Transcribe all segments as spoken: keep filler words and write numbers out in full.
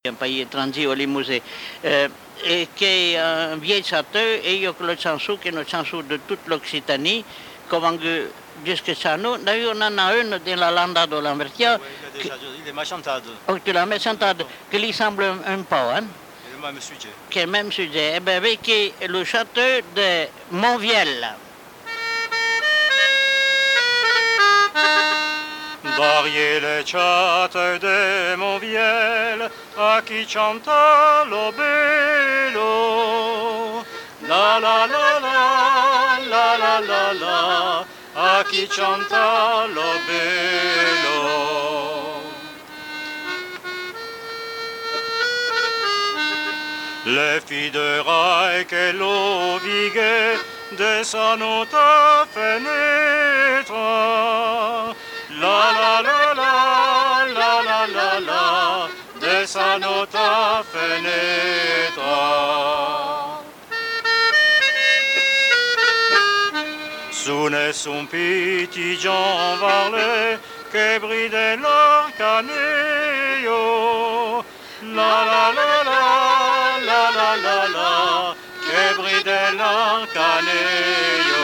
un pays étranger au Limousin, euh, et qui est un vieil château, et il y a le chansou, qui est le chansou de toute l'Occitanie, comment que, jusque ça nous, d'ailleurs on en a une dans la landa de l'Anvertia. Oui, il a déjà, il est machantade. Oh, tu l'as mis chantade, qui lui semble un, un peu, hein? C'est le même sujet. Qui est le même sujet. Eh bien, avec le château de Montviel. Variez le château de Montviel, a chi chanta lo bello. La la la la, la la la la, a chi chanta lo bello. Le filles de rail che lo vighe descendent à fenêtre. La la la la, la la la la, descendent à fenêtre. Soune son petit Jean Varlet, che bride l'arcaneio. La la la la, la la la la, che bride l'arcaneio.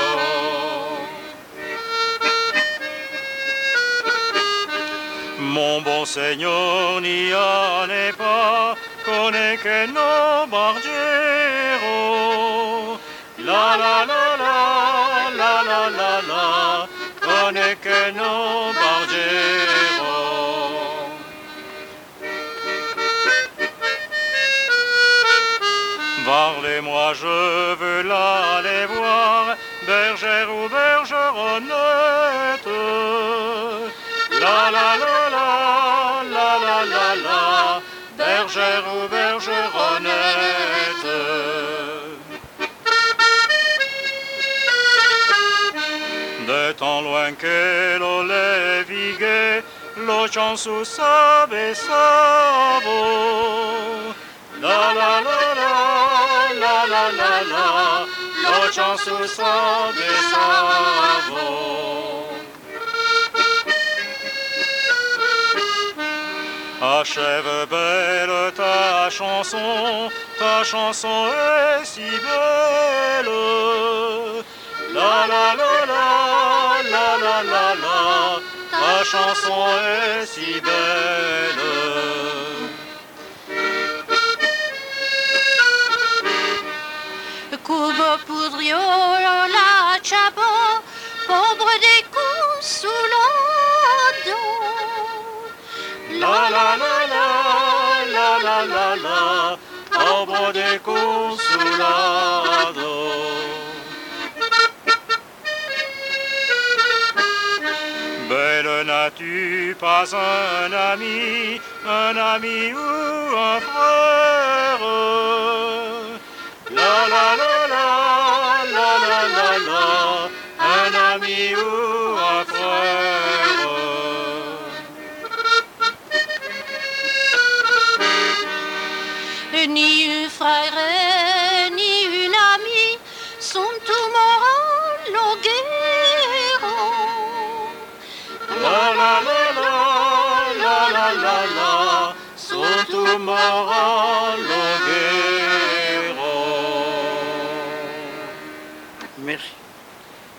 Mon bon Seigneur n'y en est pas, connaît que nos bargero. La la la la, la la la la, connaît que nos bargero. Parlez-moi, je veux l'aller voir, bergère ou bergeronnette. La la la la, la la la la, bergère ou bergeronnette. De temps loin que l'eau les viguait, l'eau chansou sabe savo. La la la la, la la la la, l'eau chansou sabe savo. Achève belle ta chanson, ta chanson est si belle. La la la la, la la la la, ta chanson est si belle. Cubo poudrio la chabot, pauvre des coups sous l'eau. La la la la, la la la la, pauvre des coups sous la dos. Belle, n'as-tu pas un ami, un ami ou un frère? La la la la, la la la la, un ami ou un frère. Ni un frère, ni une amie sont tout morts loguero. La la la la, la la la la, sont tous morts.